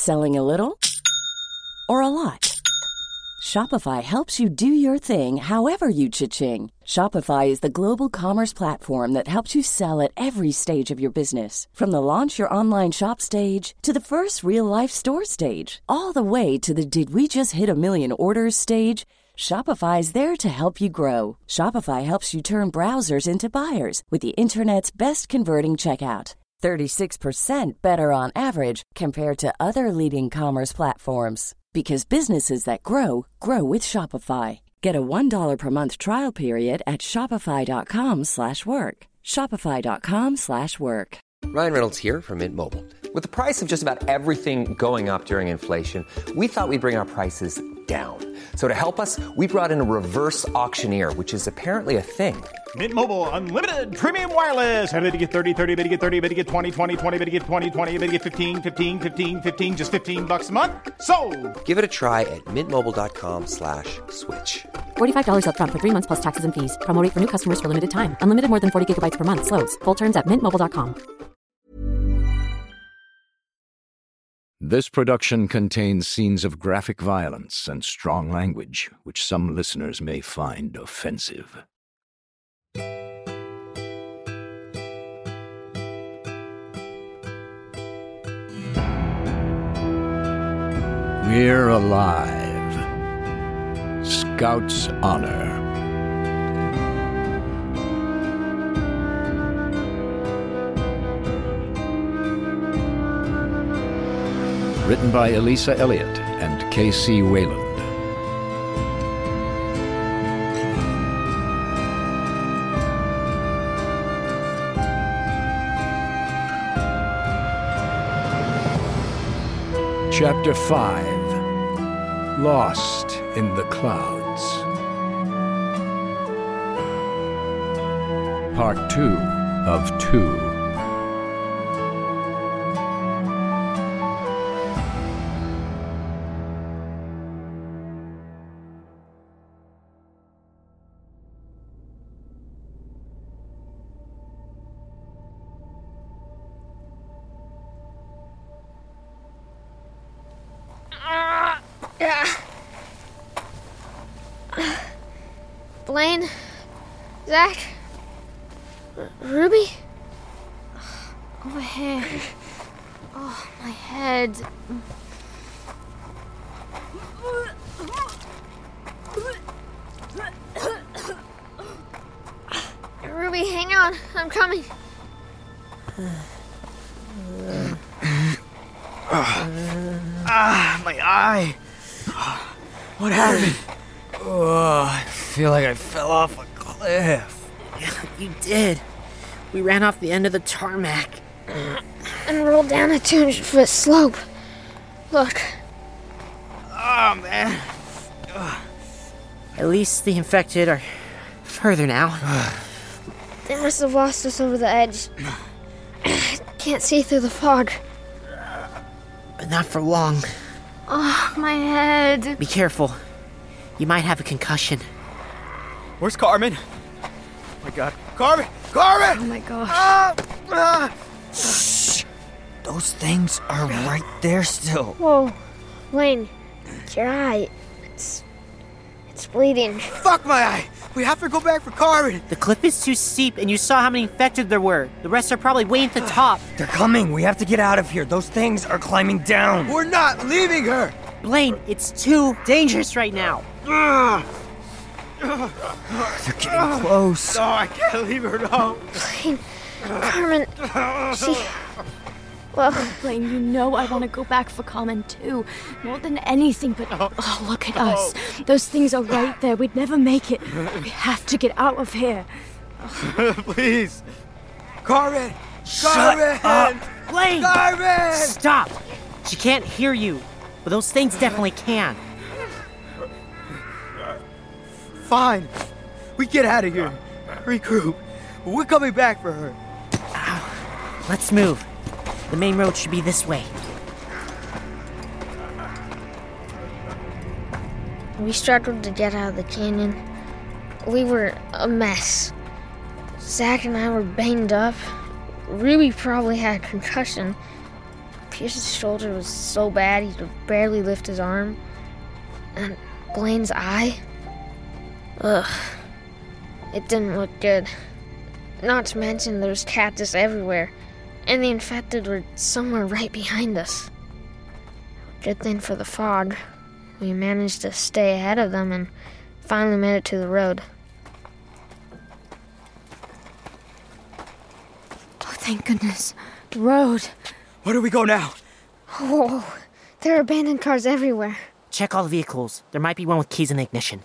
Selling a little or a lot? Shopify helps you do your thing however you cha-ching. Shopify is the global commerce platform that helps you sell at every stage of your business. From the launch your online shop stage to the first real-life store stage, all the way to the did we just hit a million orders stage. Shopify is there to help you grow. Shopify helps you turn browsers into buyers with the internet's best converting checkout. 36% better on average compared to other leading commerce platforms. Because businesses that grow, grow with Shopify. Get a $1 per month trial period at shopify.com/work. Shopify.com/work. Ryan Reynolds here from Mint Mobile. With the price of just about everything going up during inflation, we thought we'd bring our prices down. So to help us, we brought in a reverse auctioneer, which is apparently a thing. Mint Mobile Unlimited Premium Wireless. How to get 30, 30, bit to get 30, bit to get 20, 20, 20, bit to get 20, 20, bit to get 15, 15, 15, 15, just $15 a month? Sold! Give it a try at mintmobile.com/switch. $45 up front for 3 months plus taxes and fees. Promo rate for new customers for limited time. Unlimited more than 40 gigabytes per month. Slows full terms at mintmobile.com. This production contains scenes of graphic violence and strong language, which some listeners may find offensive. We're alive. Scout's Honor. Written by Elisa Elliott and K.C. Wayland. Chapter 5. Lost in the Clouds. Part 2 of 2. Blaine? Zach? Ruby? Oh, my hair. Oh, my head. Ruby, hang on. I'm coming. My eye. What happened? Oh, I feel like I fell off a cliff. You did. We ran off the end of the tarmac. And rolled down a 200-foot slope. Look. Oh, man. At least the infected are further now. They must have lost us over the edge. Can't see through the fog. But not for long. Oh, my head. Be careful. You might have a concussion. Where's Carmen? Oh, my God. Carmen! Carmen! Oh, my gosh. Shh! Those things are right there still. Whoa. Blaine, your eye. It's bleeding. Fuck my eye! We have to go back for Carmen! The cliff is too steep, and you saw how many infected there were. The rest are probably way at the top. They're coming. We have to get out of here. Those things are climbing down. We're not leaving her! Blaine, it's too dangerous right now. They're getting close. No, I can't leave her, no. Blaine, Carmen, she... Well, Blaine, you know I want to go back for Carmen too. More than anything, but oh, look at us. Those things are right there. We'd never make it. We have to get out of here. Please. Carmen! Shut up! Blaine! Carmen! Stop! She can't hear you. But those things definitely can. Fine. We get out of here. Regroup. We're coming back for her. Ow. Let's move. The main road should be this way. We struggled to get out of the canyon. We were a mess. Zach and I were banged up. Ruby probably had a concussion. Pierce's shoulder was so bad he could barely lift his arm. And Blaine's eye? Ugh. It didn't look good. Not to mention there was cactus everywhere, and the infected were somewhere right behind us. Good thing for the fog, we managed to stay ahead of them and finally made it to the road. Oh, thank goodness. The road. Where do we go now? Whoa, there are abandoned cars everywhere. Check all the vehicles. There might be one with keys in the ignition.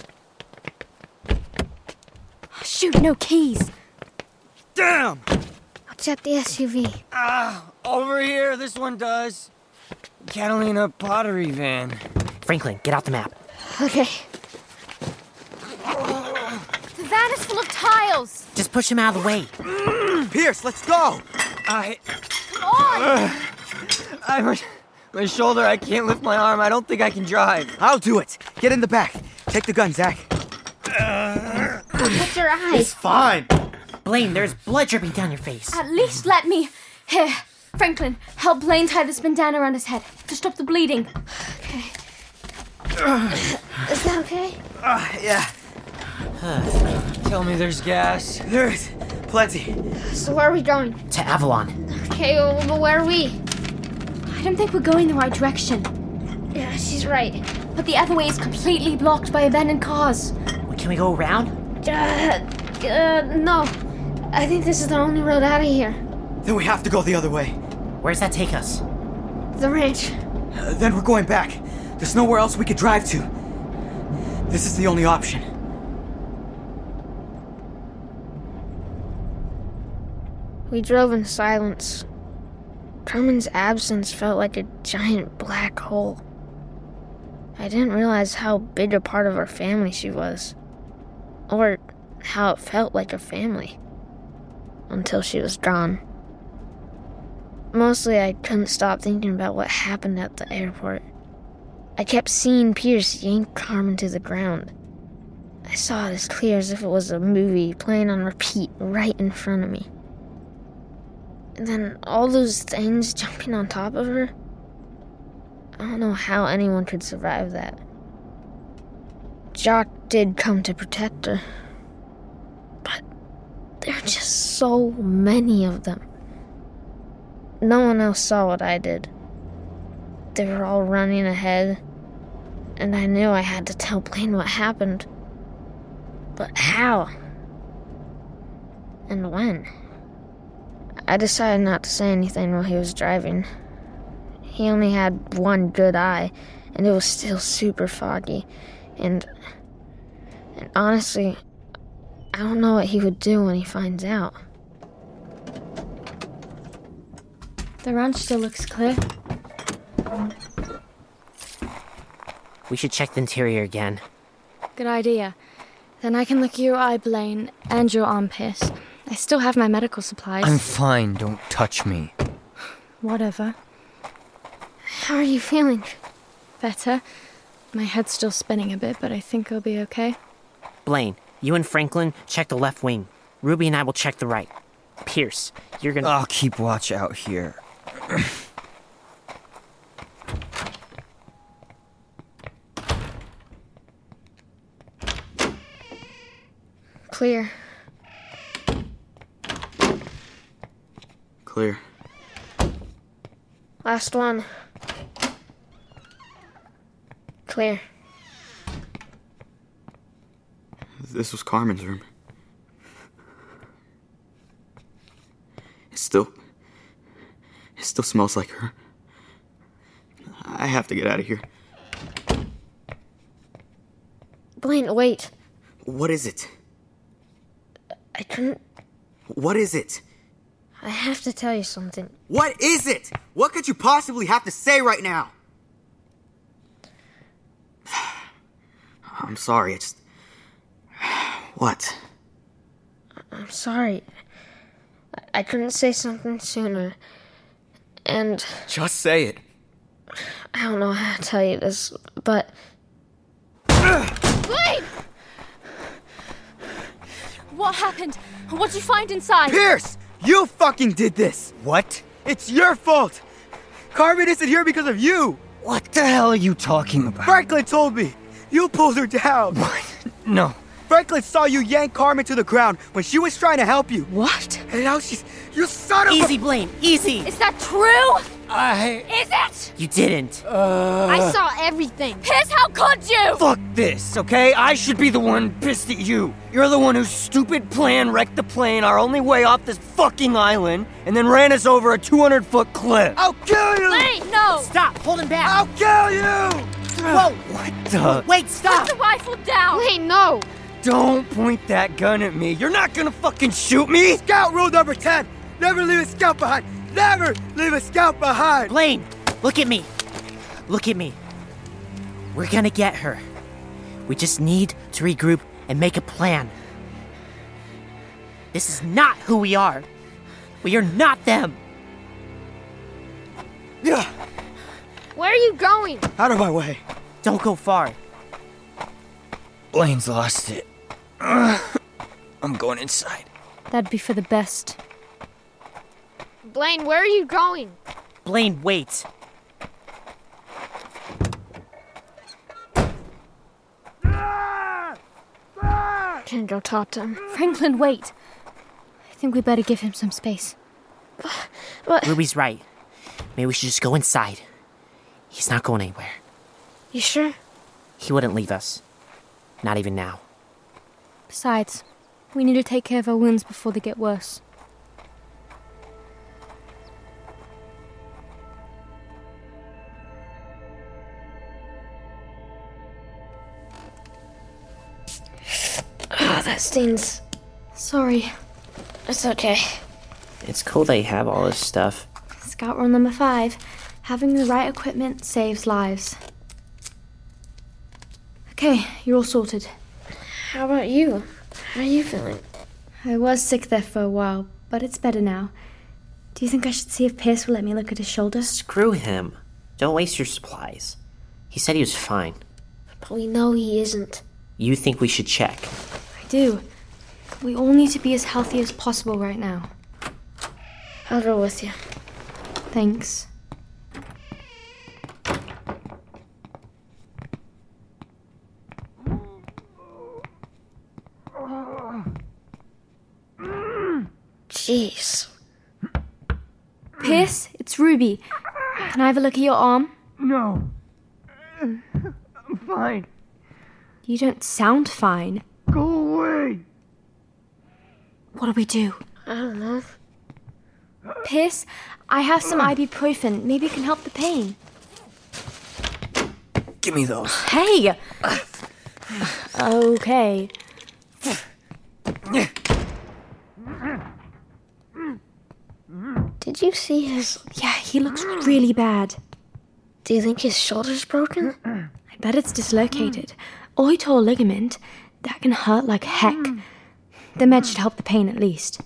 Oh, shoot, no keys. Damn! I'll check the SUV. Over here, this one does. Catalina pottery van. Franklin, get out the map. Okay. The van is full of tiles. Just push him out of the way. Pierce, let's go! Come on! My shoulder, I can't lift my arm. I don't think I can drive. I'll do it. Get in the back. Take the gun, Zach. What's your eyes? It's fine. Blaine, there's blood dripping down your face. At least let me... Here, Franklin, help Blaine tie this bandana around his head to stop the bleeding. Okay. Is that okay? Yeah. Tell me there's gas. There's plenty. So where are we going? To Avalon. Okay, well, where are we? I don't think we're going the right direction. Yeah, she's right. But the other way is completely blocked by abandoned cars. Well, can we go around? No. I think this is the only road out of here. Then we have to go the other way. Where does that take us? The ranch. Then we're going back. There's nowhere else we could drive to. This is the only option. We drove in silence. Carmen's absence felt like a giant black hole. I didn't realize how big a part of our family she was. Or how it felt like a family. Until she was gone. Mostly I couldn't stop thinking about what happened at the airport. I kept seeing Pierce yank Carmen to the ground. I saw it as clear as if it was a movie playing on repeat right in front of me. And then all those things jumping on top of her. I don't know how anyone could survive that. Jock did come to protect her. But there are just so many of them. No one else saw what I did. They were all running ahead, and I knew I had to tell Blaine what happened. But how? And when? I decided not to say anything while he was driving. He only had one good eye, and it was still super foggy. And honestly, I don't know what he would do when he finds out. The ranch still looks clear. We should check the interior again. Good idea. Then I can look at your eye, Blaine, and your arm, Pierce. I still have my medical supplies. I'm fine. Don't touch me. Whatever. How are you feeling? Better. My head's still spinning a bit, but I think I'll be okay. Blaine, you and Franklin check the left wing. Ruby and I will check the right. Pierce, you're gonna... I'll keep watch out here. Clear. Clear. Last one. Clear. This was Carmen's room. It still smells like her. I have to get out of here. Blaine, wait. What is it? I couldn't... What is it? I have to tell you something. What is it? What could you possibly have to say right now? I'm sorry, it's... What? I'm sorry. I couldn't say something sooner. And... Just say it. I don't know how to tell you this, but... Blaine! What happened? What'd you find inside? Pierce! You fucking did this! What? It's your fault! Carmen isn't here because of you! What the hell are you talking about? Franklin told me! You pulled her down! What? No. Franklin saw you yank Carmen to the ground when she was trying to help you. What? And now she's... You son of Easy, Blaine, easy! Is that true? Is it? You didn't. I saw everything. Piss, how could you? Fuck this, okay? I should be the one pissed at you. You're the one whose stupid plan wrecked the plane our only way off this fucking island and then ran us over a 200-foot cliff. I'll kill you! Blaine, no! Stop, hold him back. I'll kill you! Whoa! What the? Wait, stop! Put the rifle down! Blaine, no! Don't point that gun at me. You're not gonna fucking shoot me! Scout rule number 10. Never leave a scout behind. Never leave a scout behind. Blaine, look at me. Look at me. We're gonna get her. We just need to regroup and make a plan. This is not who we are. We are not them. Yeah. Where are you going? Out of my way. Don't go far. Blaine's lost it. I'm going inside. That'd be for the best. Blaine, where are you going? Blaine, wait. Can't go talk to him. Franklin, wait. I think we better give him some space. What? Ruby's right. Maybe we should just go inside. He's not going anywhere. You sure? He wouldn't leave us. Not even now. Besides, we need to take care of our wounds before they get worse. Oh, that stings. Sorry. It's okay. It's cool that you have all this stuff. Scout rule number 5. Having the right equipment saves lives. Okay, you're all sorted. How about you? How are you feeling? I was sick there for a while, but it's better now. Do you think I should see if Pierce will let me look at his shoulder? Screw him. Don't waste your supplies. He said he was fine. But we know he isn't. You think we should check? I do. We all need to be as healthy as possible right now. I'll go with you. Thanks. Jeez. Pierce, it's Ruby. Can I have a look at your arm? No. I'm fine. You don't sound fine. Go away. What do we do? I don't know. Pierce, I have some ibuprofen. Maybe it can help the pain. Give me those. Hey! Okay. Did you see his... Yeah, he looks really bad. Do you think his shoulder's broken? I bet it's dislocated. Or he tore a ligament. That can hurt like heck. The med should help the pain at least.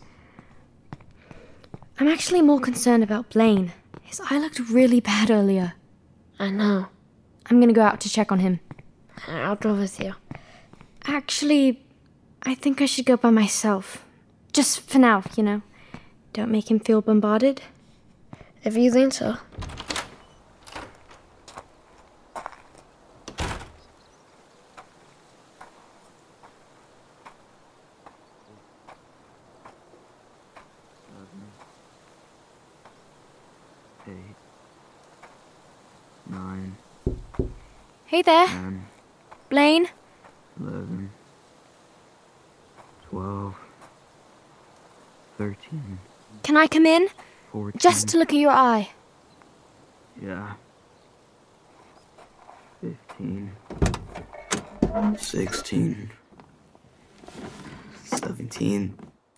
I'm actually more concerned about Blaine. His eye looked really bad earlier. I know. I'm gonna go out to check on him. I'll go with you. Actually, I think I should go by myself. Just for now, you know. Don't make him feel bombarded. If you think so. Hey there. 10, Blaine? 11, 12, 13, Can I come in? 14. Just to look at your eye. Yeah. 15, 16, 17,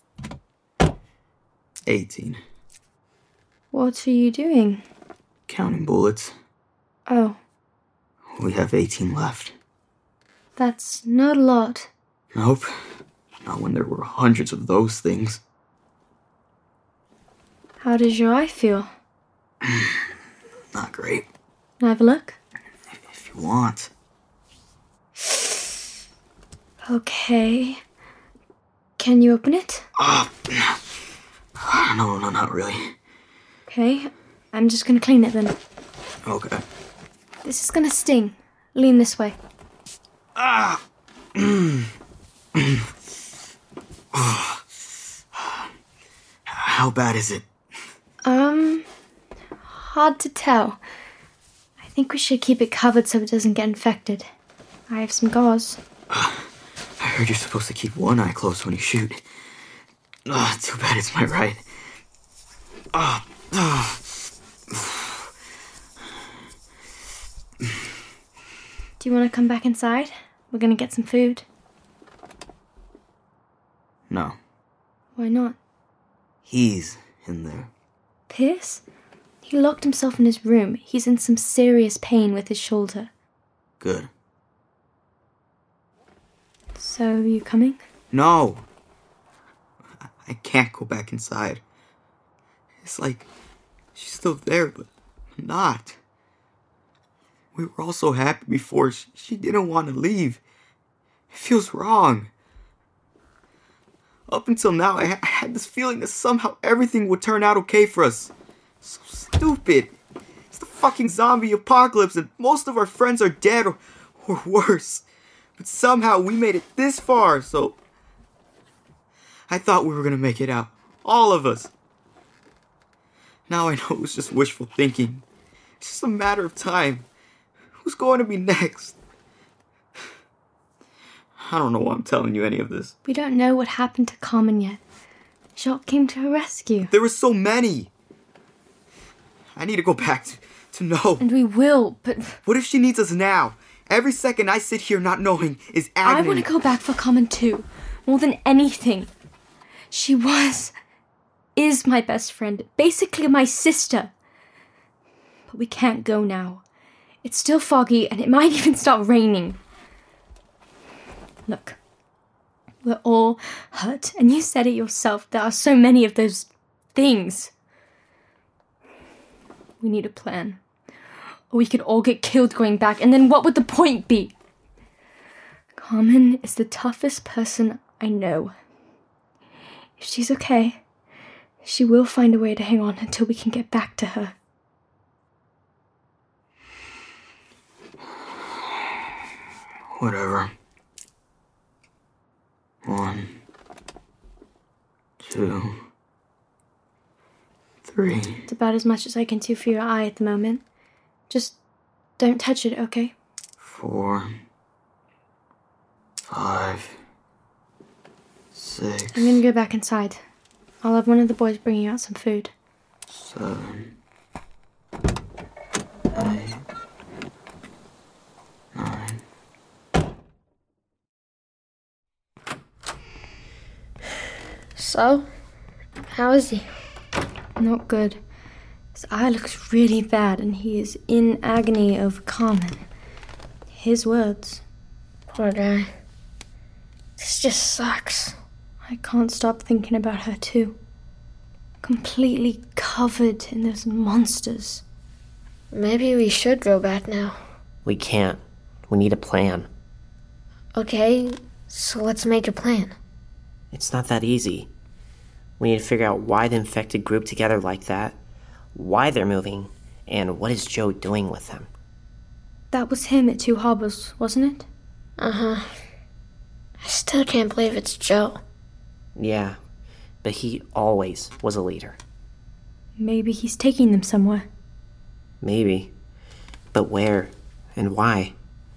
18. What are you doing? Counting bullets. Oh, We have 18 left. that's not a lot. Nope. Not when there were hundreds of those things. How does your eye feel? Not great. Can I have a look? If you want. Okay. Can you open it? No, not really. Okay. I'm just gonna clean it then. Okay. This is gonna sting. Lean this way. Ah! How bad is it? Hard to tell. I think we should keep it covered so it doesn't get infected. I have some gauze. I heard you're supposed to keep one eye closed when you shoot. Too bad it's my right. Do you want to come back inside? We're gonna get some food. No. Why not? He's in there. Pierce? He locked himself in his room. He's in some serious pain with his shoulder. Good. So, you coming? No. I can't go back inside. It's like she's still there, but not. We were all so happy before. She didn't want to leave. It feels wrong. Up until now, I had this feeling that somehow everything would turn out okay for us. So stupid. It's the fucking zombie apocalypse and most of our friends are dead or worse. But somehow we made it this far, so I thought we were gonna make it out. All of us. Now I know it was just wishful thinking. It's just a matter of time. Who's going to be next? I don't know why I'm telling you any of this. We don't know what happened to Carmen yet. Jacques came to her rescue. There were so many. I need to go back to know. And we will, but... What if she needs us now? Every second I sit here not knowing is agony. I want to go back for Carmen too. More than anything. She is my best friend. Basically my sister. But we can't go now. It's still foggy and it might even start raining. Look. We're all hurt. And you said it yourself. There are so many of those things. We need a plan. Or we could all get killed going back, and then what would the point be? Carmen is the toughest person I know. If she's okay, she will find a way to hang on until we can get back to her. Whatever. 1, 2, 3. It's about as much as I can do for your eye at the moment. Just don't touch it, okay? 4, 5, 6. I'm gonna go back inside. I'll have one of the boys bring you out some food. 7, 8, 9. So, how is he? Not good. His eye looks really bad and he is in agony over Carmen. His words. Poor guy. This just sucks. I can't stop thinking about her too. Completely covered in those monsters. Maybe we should go back now. We can't. We need a plan. Okay, so let's make a plan. It's not that easy. We need to figure out why the infected grouped together like that, why they're moving, and what is Joe doing with them. That was him at Two Harbors, wasn't it? Uh-huh. I still can't believe it's Joe. Yeah, but he always was a leader. Maybe he's taking them somewhere. Maybe. But where and why?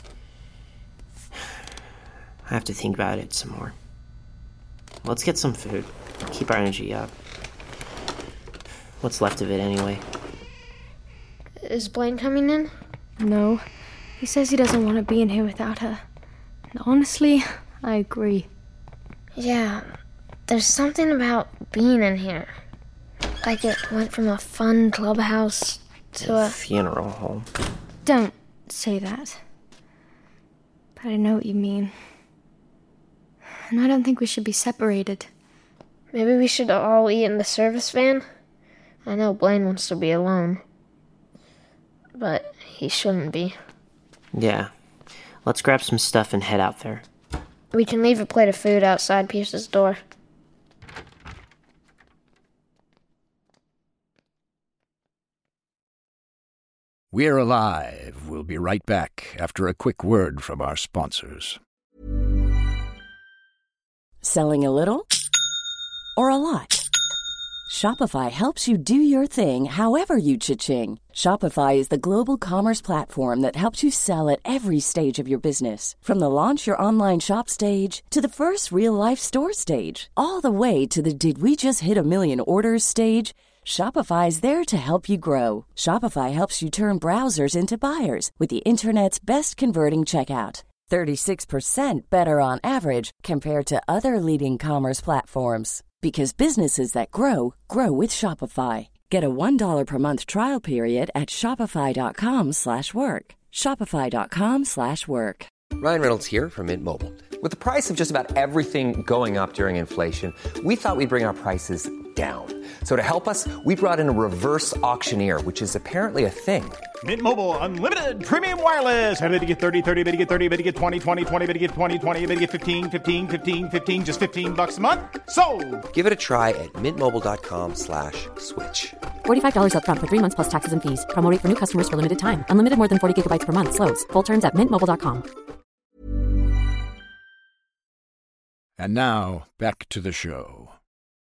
I have to think about it some more. Let's get some food. Keep our energy up. What's left of it anyway? Is Blaine coming in? No. He says he doesn't want to be in here without her. And honestly, I agree. Yeah, there's something about being in here. Like it went from a fun clubhouse to a funeral home. Don't say that. But I know what you mean. And I don't think we should be separated. Maybe we should all eat in the service van? I know Blaine wants to be alone. But he shouldn't be. Yeah. Let's grab some stuff and head out there. We can leave a plate of food outside Pierce's door. We're Alive. We'll be right back after a quick word from our sponsors. Selling a little or a lot? Shopify helps you do your thing however you cha-ching. Shopify is the global commerce platform that helps you sell at every stage of your business. From the launch your online shop stage to the first real-life store stage, all the way to the did we just hit a million orders stage. Shopify's there to help you grow. Shopify helps you turn browsers into buyers with the internet's best converting checkout. 36% better on average compared to other leading commerce platforms. Because businesses that grow, grow with Shopify. Get a $1 per month trial period at shopify.com/work. Shopify.com/work. Ryan Reynolds here from Mint Mobile. With the price of just about everything going up during inflation, we thought we'd bring our prices down. So to help us, we brought in a reverse auctioneer, which is apparently a thing. Mint Mobile Unlimited Premium Wireless. How to get 30, 30, bit to get 30, bit to get 20, 20, 20, bit to get 20, 20, bit to get 15, 15, 15, 15, just $15 a month? Sold! Give it a try at mintmobile.com/switch. $45 up front for 3 months plus taxes and fees. Promo rate for new customers for limited time. Unlimited more than 40 gigabytes per month. Slows full terms at mintmobile.com. And now, back to the show.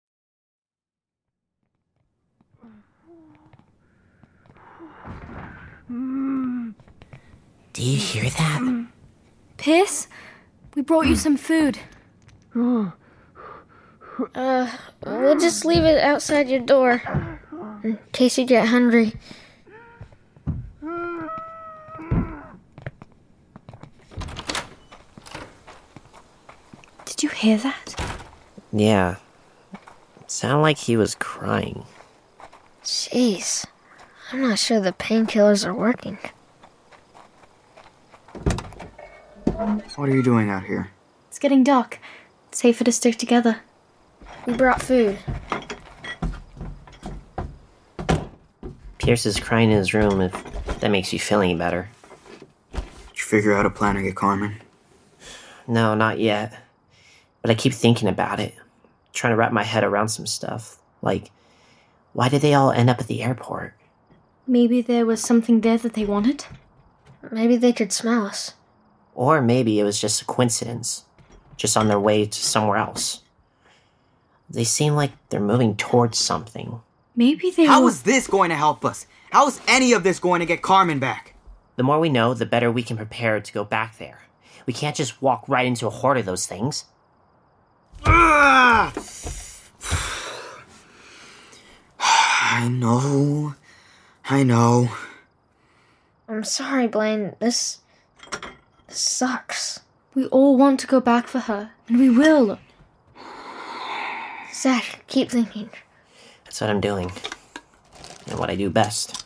Do you hear that? Pierce, we brought you some food. We'll just leave it outside your door in case you get hungry. Did you hear that? Yeah. It sounded like he was crying. Jeez, I'm not sure the painkillers are working. What are you doing out here? It's getting dark. It's safer to stick together. We brought food. Pierce is crying in his room, if that makes you feel any better. Did you figure out a plan to get Carmen? No, not yet. But I keep thinking about it. Trying to wrap my head around some stuff. Like, why did they all end up at the airport? Maybe there was something there that they wanted? Maybe they could smell us. Or maybe it was just a coincidence. Just on their way to somewhere else. They seem like they're moving towards something. Maybe they How were... is this going to help us? How is any of this going to get Carmen back? The more we know, the better we can prepare to go back there. We can't just walk right into a horde of those things. I know. I'm sorry, Blaine. This sucks. We all want to go back for her, and we will. Zach, keep thinking. That's what I'm doing. And what I do best.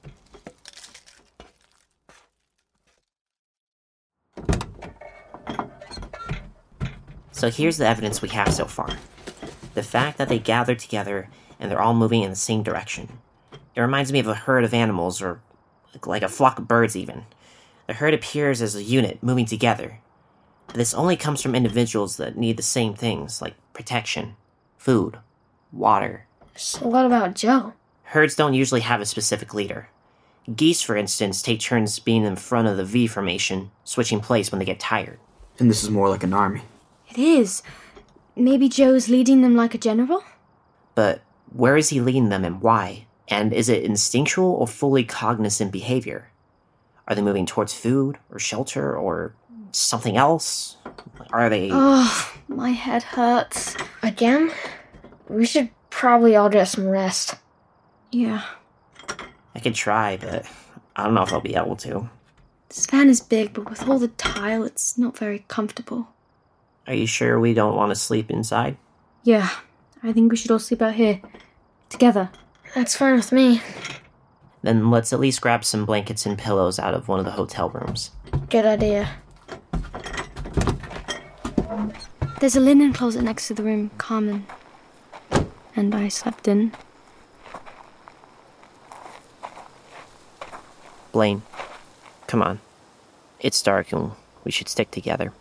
So here's the evidence we have so far. The fact that they gathered together and they're all moving in the same direction. It reminds me of a herd of animals, or like a flock of birds even. The herd appears as a unit moving together. But this only comes from individuals that need the same things, like protection, food, water. So what about Joe? Herds don't usually have a specific leader. Geese, for instance, take turns being in front of the V formation, switching place when they get tired. And this is more like an army. It is. Maybe Joe's leading them like a general? But where is he leading them and why? And is it instinctual or fully cognizant behavior? Are they moving towards food or shelter or something else? Are they... Oh, my head hurts. Again? We should probably all get some rest. Yeah. I could try, but I don't know if I'll be able to. This van is big, but with all the tile, it's not very comfortable. Are you sure we don't want to sleep inside? Yeah, I think we should all sleep out here. Together. That's fine with me. Then let's at least grab some blankets and pillows out of one of the hotel rooms. Good idea. There's a linen closet next to the room Carmen and I slept in. Blaine, come on. It's dark and we should stick together.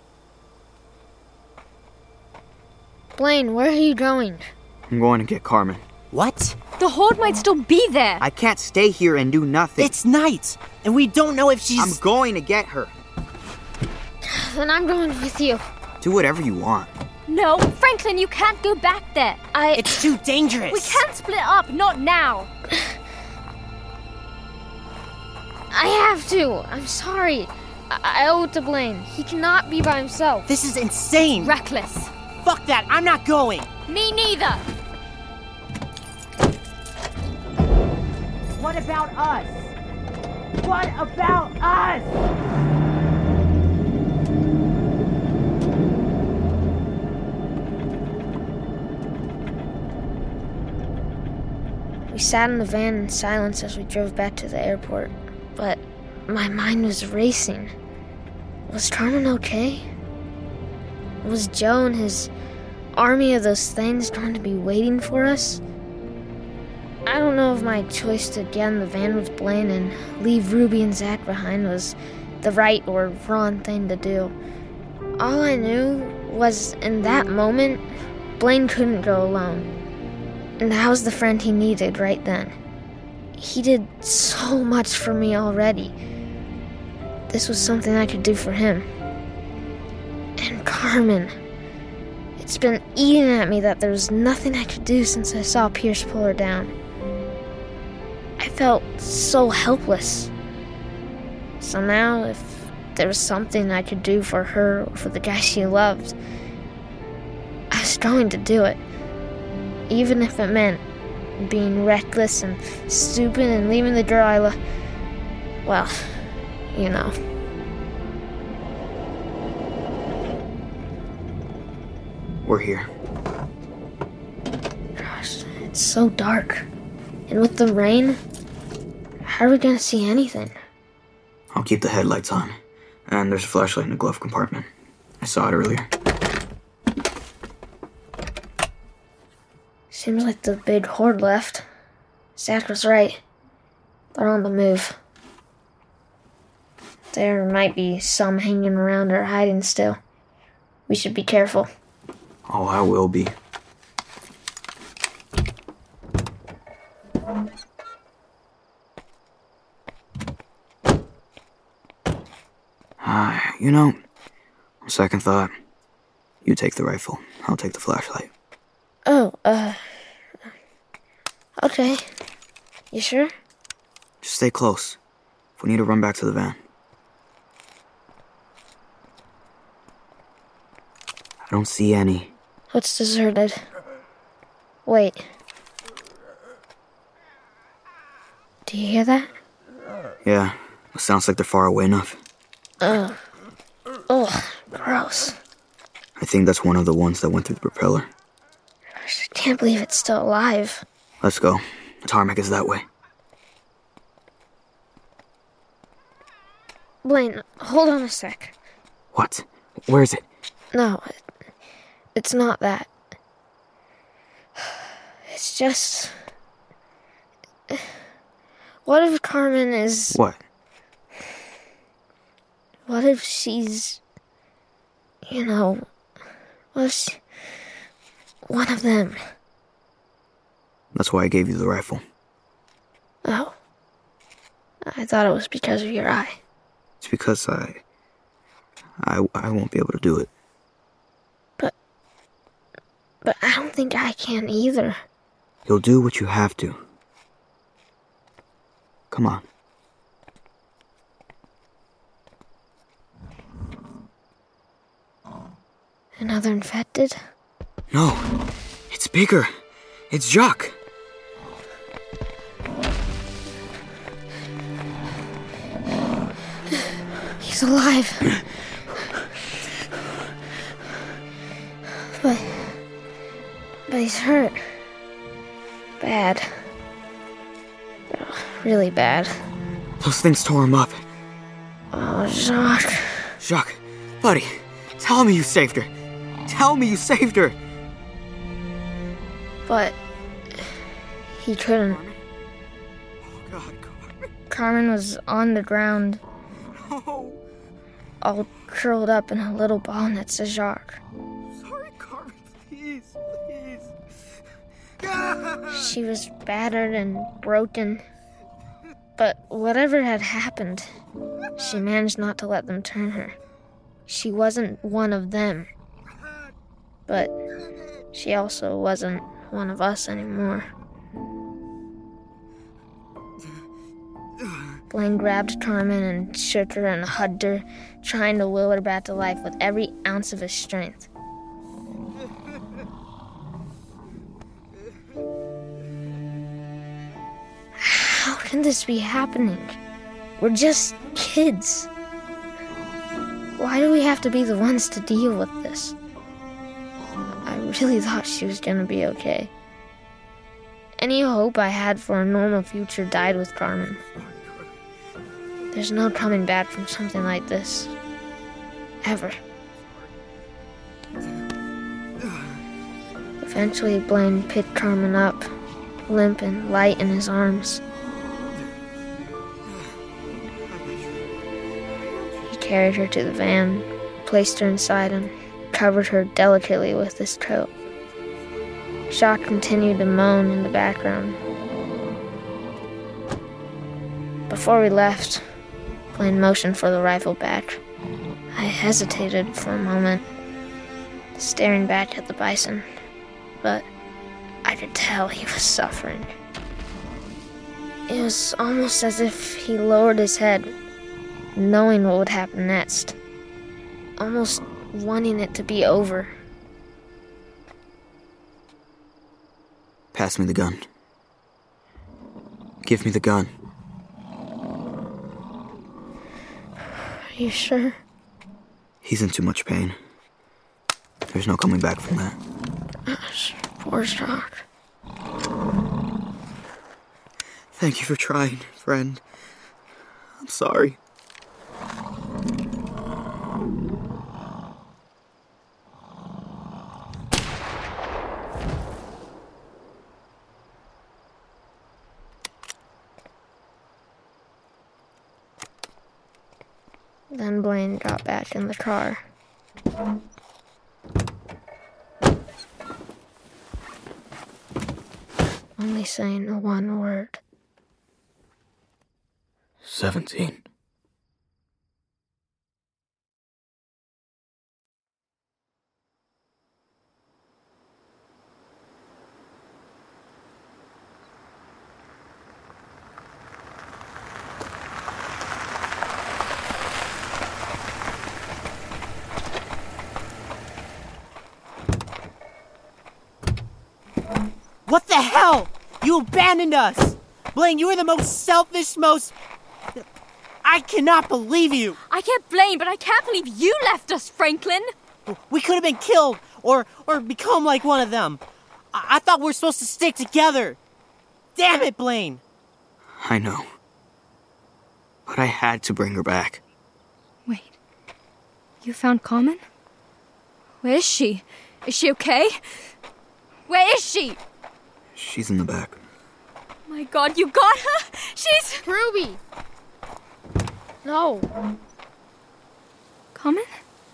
Blaine, where are you going? I'm going to get Carmen. What? The Horde might still be there. I can't stay here and do nothing. It's night, and we don't know if she's... I'm going to get her. Then I'm going with you. Do whatever you want. No, Franklin, you can't go back there. It's too dangerous. We can't split up, not now. I have to. I'm sorry. I owe it to Blaine. He cannot be by himself. This is insane. Reckless. Fuck that, I'm not going. Me neither. What about us? What about us? We sat in the van in silence as we drove back to the airport, but my mind was racing. Was Carmen okay? Was Joe and his army of those things going to be waiting for us? I don't know if my choice to get in the van with Blaine and leave Ruby and Zach behind was the right or wrong thing to do. All I knew was in that moment, Blaine couldn't go alone. And I was the friend he needed right then. He did so much for me already. This was something I could do for him. And Carmen. It's been eating at me that there was nothing I could do since I saw Pierce pull her down. I felt so helpless. So now, if there was something I could do for her or for the guy she loved, I was going to do it. Even if it meant being reckless and stupid and leaving the girl I love. Well, you know. We're here. Gosh, it's so dark. And with the rain, how are we gonna see anything? I'll keep the headlights on. And there's a flashlight in the glove compartment. I saw it earlier. Seems like the big horde left. Zach was right. They're on the move. There might be some hanging around or hiding still. We should be careful. Oh, I will be. You know, on second thought, you take the rifle. I'll take the flashlight. Oh, okay. You sure? Just stay close. If we need to run back to the van. I don't see any. It's deserted. Wait. Do you hear that? Yeah, it sounds like they're far away enough. Oh, gross. I think that's one of the ones that went through the propeller. Gosh, I can't believe it's still alive. Let's go. The tarmac is that way. Blaine, hold on a sec. What? Where is it? No, it's not that. It's just... What if Carmen is... What? What if she's... You know... What if she... One of them. That's why I gave you the rifle. Oh. I thought it was because of your eye. It's because I won't be able to do it. But I don't think I can either. You'll do what you have to. Come on. Another infected? No. It's bigger. It's Jacques. He's alive. But he's hurt. Bad. Really bad. Those things tore him up. Oh, Jacques. Jacques, buddy, tell me you saved her. Tell me you saved her. But he couldn't. Oh, God, Carmen. Carmen was on the ground. No. All curled up in a little ball next to Jacques. Sorry, Carmen, please, please. She was battered and broken. But whatever had happened, she managed not to let them turn her. She wasn't one of them. But she also wasn't one of us anymore. Blaine grabbed Carmen and shook her and hugged her, trying to will her back to life with every ounce of his strength. How can this be happening? We're just kids. Why do we have to be the ones to deal with this? I really thought she was gonna be okay. Any hope I had for a normal future died with Carmen. There's no coming back from something like this. Ever. Eventually, Blaine picked Carmen up, limp and light in his arms. He carried her to the van, placed her inside, and covered her delicately with his coat. Shock continued to moan in the background. Before we left, Blaine motioned for the rifle back. I hesitated for a moment, staring back at the bison, but I could tell he was suffering. It was almost as if he lowered his head, knowing what would happen next, almost wanting it to be over. Pass me the gun. Give me the gun. Are you sure? He's in too much pain. There's no coming back from that. Gosh, poor Shock. Thank you for trying, friend. I'm sorry. Then Blaine got back in the car. Only saying one word. 17. What the hell? You abandoned us! Blaine, you were the most selfish, I cannot believe you! I can't blame, but I can't believe you left us, Franklin! We could have been killed, or become like one of them. I thought we were supposed to stick together. Damn it, Blaine! I know. But I had to bring her back. Wait. You found Carmen? Where is she? Is she okay? Where is she? She's in the back. My God, you got her? She's... Ruby! No. Carmen?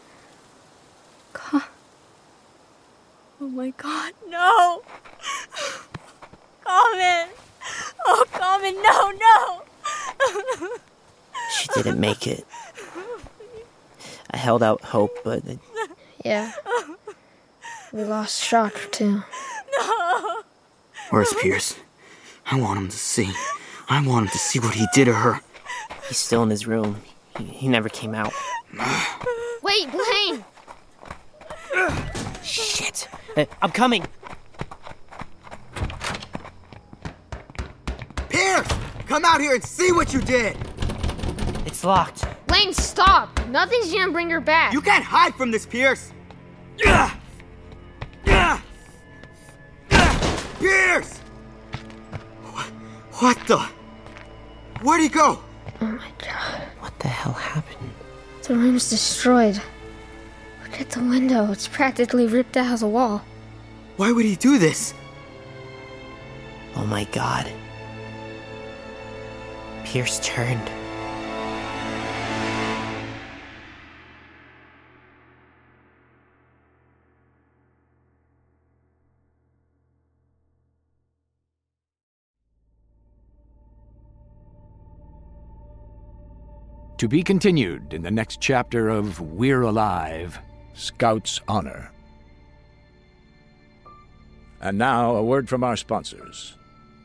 Oh my God, no! Carmen! Oh, Carmen, no! She didn't make it. I held out hope, but... Yeah. We lost Shock, too. No! Where's Pierce? I want him to see. I want him to see what he did to her. He's still in his room. He never came out. Wait, Blaine! Shit! I'm coming! Pierce! Come out here and see what you did! It's locked. Blaine, stop! Nothing's gonna bring her back. You can't hide from this, Pierce! Pierce! What the? Where'd he go? Oh my God. What the hell happened? The room's destroyed. Look at the window. It's practically ripped out of the wall. Why would he do this? Oh my God. Pierce turned. To be continued in the next chapter of We're Alive, Scout's Honor. And now, a word from our sponsors.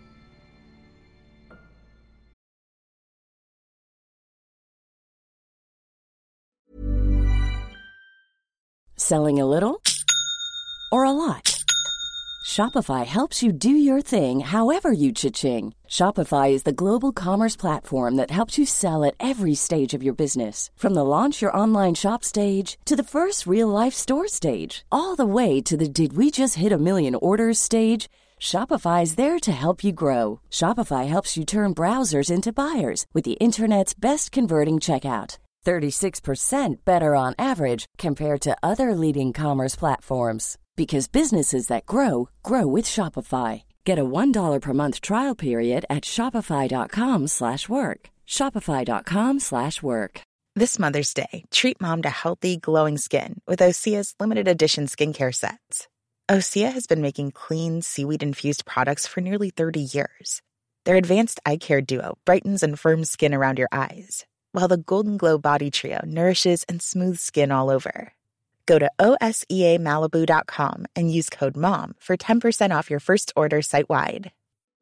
Selling a little or a lot? Shopify helps you do your thing however you cha-ching. Shopify is the global commerce platform that helps you sell at every stage of your business. From the launch your online shop stage to the first real-life store stage, all the way to the did we just hit a million orders stage. Shopify is there to help you grow. Shopify helps you turn browsers into buyers with the internet's best converting checkout. 36% better on average compared to other leading commerce platforms. Because businesses that grow, grow with Shopify. Get a $1 per month trial period at shopify.com/work. Shopify.com/work. This Mother's Day, treat mom to healthy, glowing skin with Osea's limited edition skincare sets. Osea has been making clean, seaweed-infused products for nearly 30 years. Their advanced eye care duo brightens and firms skin around your eyes, while the Golden Glow Body Trio nourishes and smooths skin all over. Go to OSEAMalibu.com and use code MOM for 10% off your first order site-wide.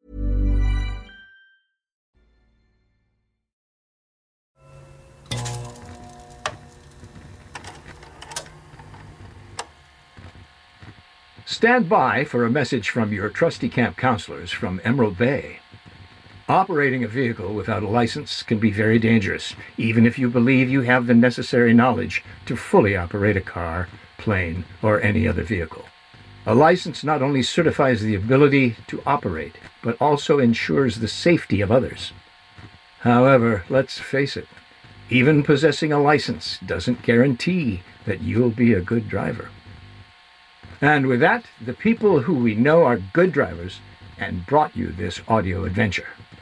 Stand by for a message from your trusty camp counselors from Emerald Bay. Operating a vehicle without a license can be very dangerous, even if you believe you have the necessary knowledge to fully operate a car, plane, or any other vehicle. A license not only certifies the ability to operate, but also ensures the safety of others. However, let's face it, even possessing a license doesn't guarantee that you'll be a good driver. And with that, the people who we know are good drivers and brought you this audio adventure.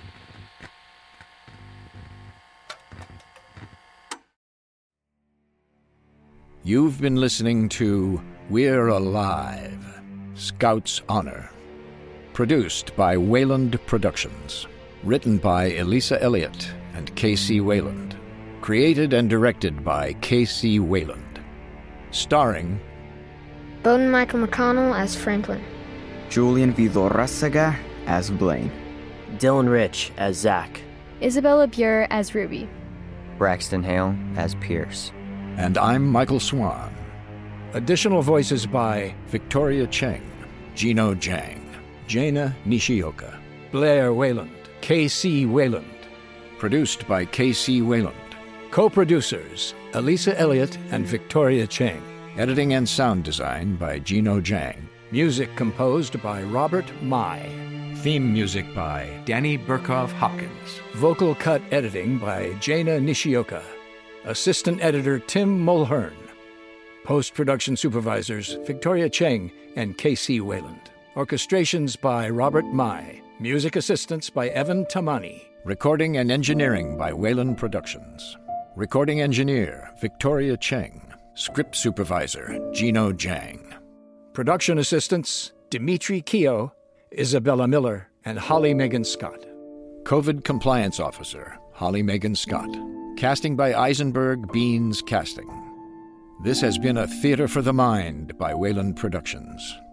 You've been listening to We're Alive, Scout's Honor. Produced by Wayland Productions. Written by Elisa Elliott and K.C. Wayland. Created and directed by K.C. Wayland. Starring Bowden Michael McConnell as Franklin. Julian Vidorrasaga as Blaine. Dylan Rich as Zach. Isabella Bure as Ruby. Braxton Hale as Pierce. And I'm Michael Swan. Additional voices by Victoria Cheng, Gino Jang, Jaina Nishioka, Blair Wayland, K.C. Wayland. Produced by K.C. Wayland. Co-producers Elisa Elliott and Victoria Cheng. Editing and sound design by Gino Jang. Music composed by Robert Mai. Theme music by Danny Burkhoff Hopkins. Vocal cut editing by Jaina Nishioka. Assistant editor Tim Mulhern. Post-production supervisors Victoria Cheng and K.C. Wayland. Orchestrations by Robert Mai. Music assistance by Evan Tamani. Recording and engineering by Wayland Productions. Recording engineer Victoria Cheng. Script supervisor Gino Jang. Production assistants Dimitri Keogh, Isabella Miller, and Holly Megan Scott. COVID compliance officer Holly Megan Scott. Casting by Eisenberg Beans Casting. This has been a Theater for the Mind by Wayland Productions.